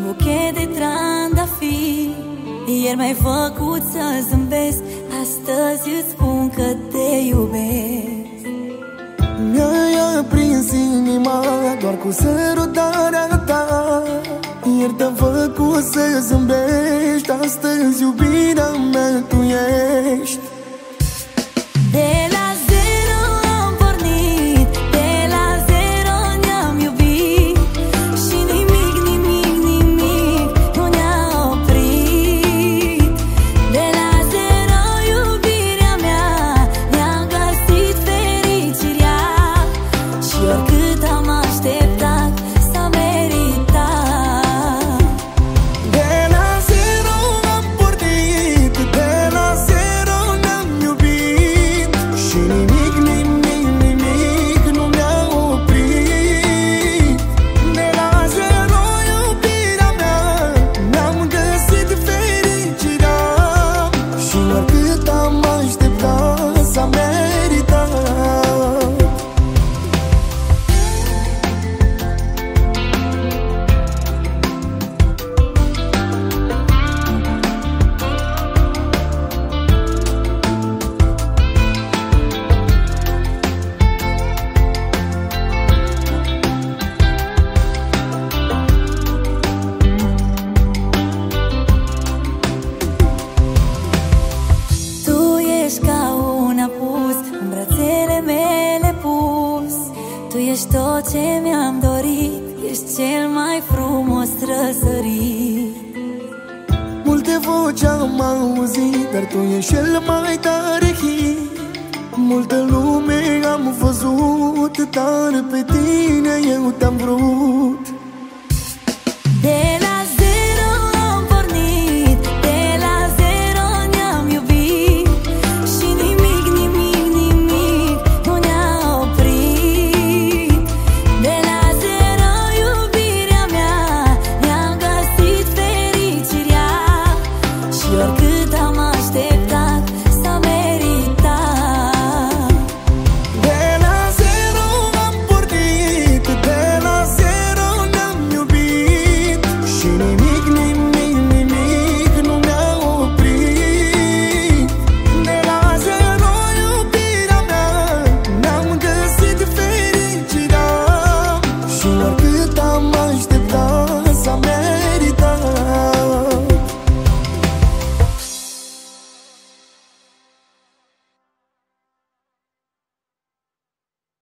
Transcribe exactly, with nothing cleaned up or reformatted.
buchet de trandafiri. Ieri m-ai făcut să zâmbesc, astăzi îți spun că te iubesc. Mi-ai aprins inima doar cu sărutarea ta. Ieri te-am făcut să zâmbești, astăzi iubirea mea tu ești. De la zero am pornit, de la zero ne-am iubit și nimic, nimic, nimic nu ne-a oprit. De la zero iubirea mea ne-am găsit fericirea și oricât am așteptat s-a meritat. De la zero am pornit, de la zero ne-am iubit și nimic, nimic, nimic nu ne-a oprit. De la zero iubirea mea ne-am găsit fericirea și oricât am așteptat s-a meritat. Ca un apus, în brațele mele pus. Tu ești tot ce mi-am dorit, ești cel mai frumos răsărit. Multe voci am auzit, dar tu ești cel mai tare hit. Multă lume am văzut, dar pe tine eu te-am vrut.